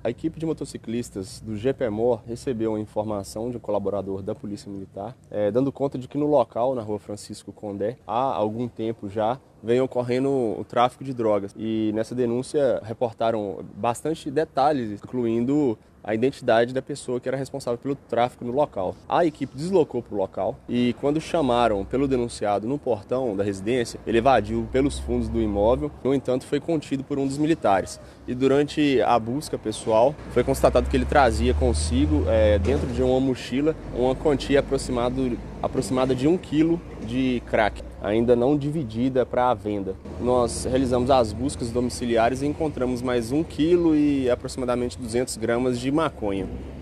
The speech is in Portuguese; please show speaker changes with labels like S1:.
S1: A equipe de motociclistas do GPMOR recebeu uma informação de um colaborador da Polícia Militar, dando conta de que no local, na rua Francisco Condé, há algum tempo já, vem ocorrendo o tráfico de drogas. E nessa denúncia reportaram bastante detalhes, incluindo a identidade da pessoa que era responsável pelo tráfico no local. A equipe deslocou para o local e quando chamaram pelo denunciado no portão da residência, ele evadiu pelos fundos do imóvel, no entanto foi contido por um dos militares. E durante a busca pessoal, foi constatado que ele trazia consigo, dentro de uma mochila, uma quantia aproximada de 1 quilo de crack, ainda não dividida para a venda. Nós realizamos as buscas domiciliares e encontramos mais 1 quilo e aproximadamente 200 gramas de maconha.